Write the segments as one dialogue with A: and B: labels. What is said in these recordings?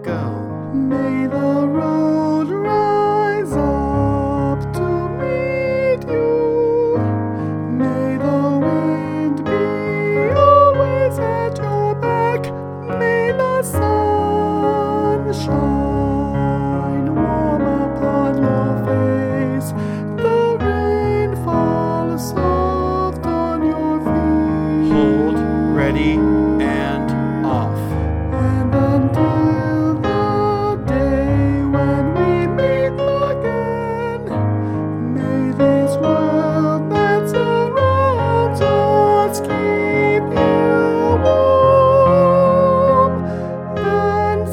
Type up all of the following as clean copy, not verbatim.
A: go.
B: May the road rise up to meet you. May the wind be always at your back. May the sun shine warm upon your face. The rain falls soft on your feet.
A: Hold, ready, and off.
B: And until the day when we meet again, may this world that surrounds us keep you warm and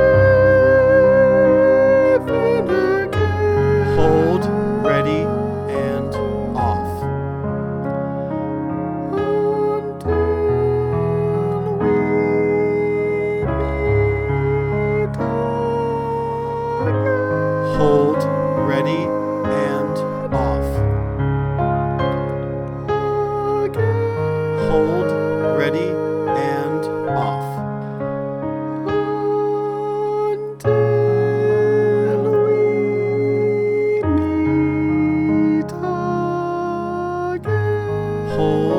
B: safe and again.
A: Hold, ready, and off.
B: Until we meet again.
A: Hold, ready, and off. Hold, ready, and off.
B: Until we meet again.
A: Hold,